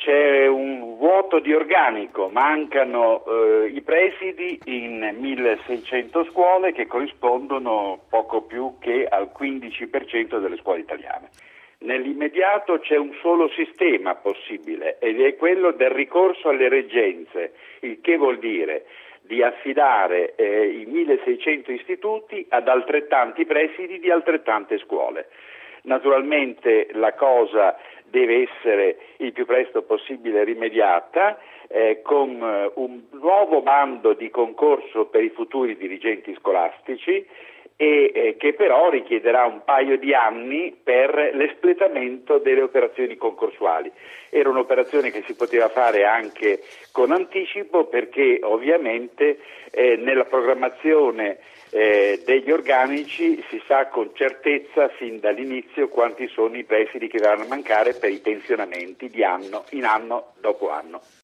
c'è un vuoto di organico, mancano i presidi in 1600 scuole che corrispondono poco più che al 15% delle scuole italiane. Nell'immediato c'è un solo sistema possibile ed è quello del ricorso alle reggenze, il che vuol dire di affidare i 1600 istituti ad altrettanti presidi di altrettante scuole. Naturalmente la cosa deve essere il più presto possibile rimediata con un nuovo bando di concorso per i futuri dirigenti scolastici e che però richiederà un paio di anni per l'espletamento delle operazioni concorsuali. Era un'operazione che si poteva fare anche con anticipo perché ovviamente nella programmazione degli organici si sa con certezza fin dall'inizio quanti sono i presidi che verranno a mancare per i pensionamenti di anno in anno dopo anno.